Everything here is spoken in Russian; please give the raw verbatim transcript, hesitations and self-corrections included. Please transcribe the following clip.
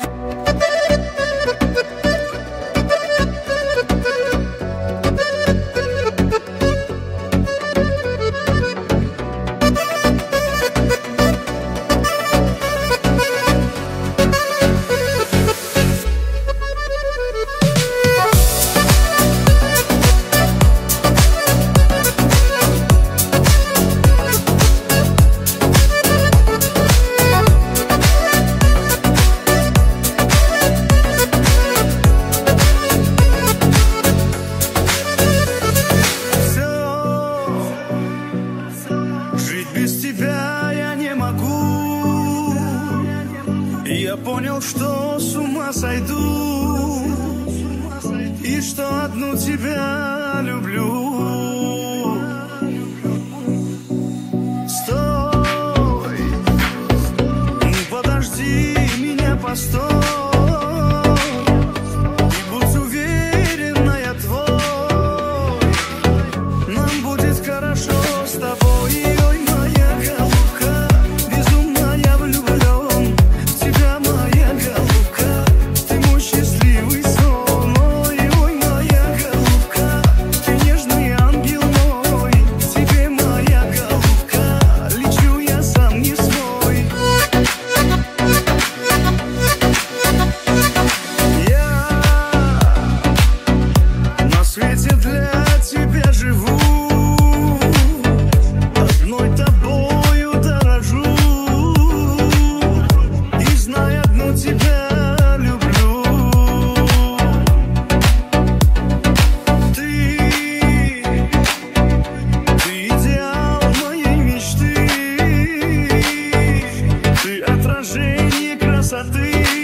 Без тебя я не могу. Я понял, что с ума сойду, и что одну тебя люблю. Стой, подожди меня, постой, и будь уверена, я твой. Нам будет хорошо с тобой. Для тебя живу, одной тобою дорожу, и знай, одну тебя люблю. Ты, ты идеал моей мечты, ты отражение красоты.